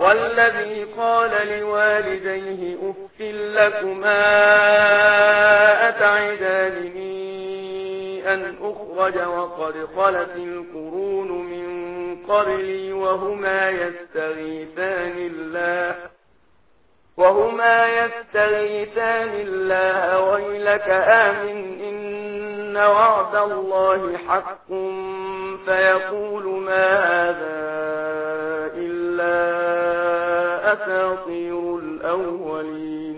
والذي قال لوالديه أف لكما أتعدانني أن أخرج وقد خلت القرون من قبلي وهما يستغيثان الله ويلك آمن إن وعد الله حق فيقول ما هذا إلا أساطير الأولين